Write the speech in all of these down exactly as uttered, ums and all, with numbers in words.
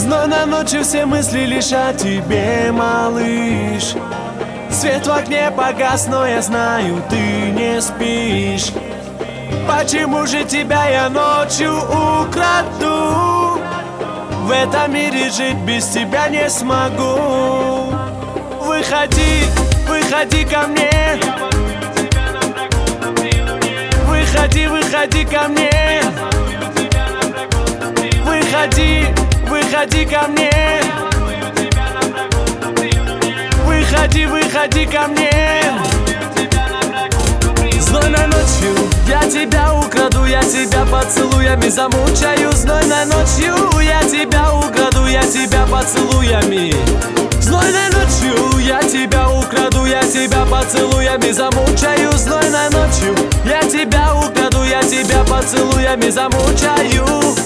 Зной на ночи, все мысли лишь о тебе, малыш. Свет в окне погас, но я знаю, ты не спишь. Почему же тебя я ночью украду? В этом мире жить без тебя не смогу. Выходи, выходи ко мне. Выходи, выходи ко мне. Выходи, выходи ко мне. Выходи, выходи ко мне. Знойной ночью я тебя украду, я тебя поцелуями замучаю. Знойной ночью я тебя украду, я тебя поцелуями. Знойной ночью я тебя украду, я тебя поцелуями замучаю. Знойной ночью я тебя украду, я тебя поцелуями замучаю.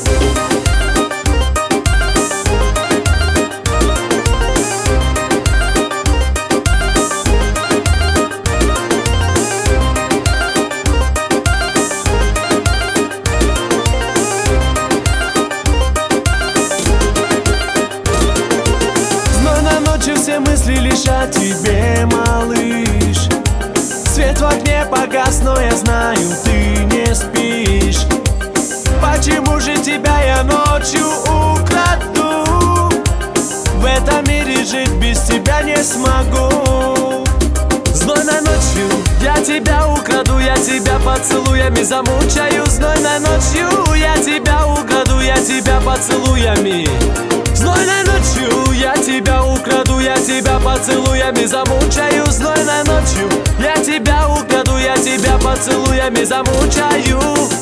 Все мысли лишь о тебе, малыш. Свет в окне погас, но я знаю, ты не спишь. Почему же тебя я ночью украду? В этом мире жить без тебя не смогу. Знойной ночью я тебя украду, я тебя поцелуями замучаю. Знойной ночью я тебя украду, я тебя поцелуями. Знойной ночью я тебя украду, я тебя поцелуями замучаю. Знойной ночью я тебя украду, я тебя поцелуями замучаю.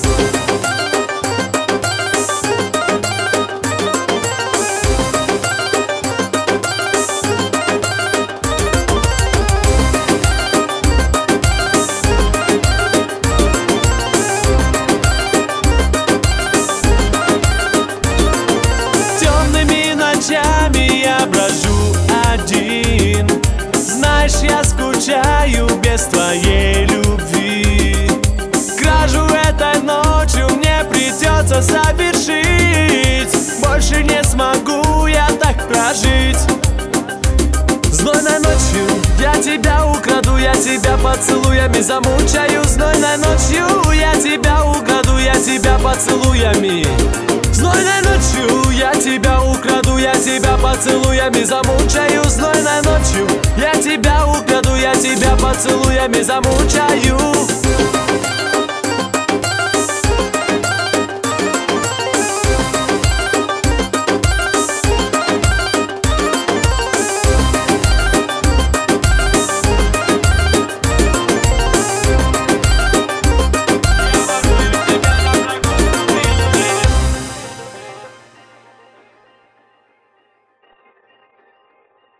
Ночами я брожу один. Знаешь, я скучаю без твоей любви. Кражу этой ночью мне придется совершить. Больше не смогу я так прожить. Знойной ночью я тебя украду, я тебя поцелуями замучаю. Знойной ночью я тебя украду, я тебя поцелуями. Знойной ночью я тебя украду, я тебя поцелуями замучаю. Знойной ночью я тебя украду, я тебя поцелуями замучаю.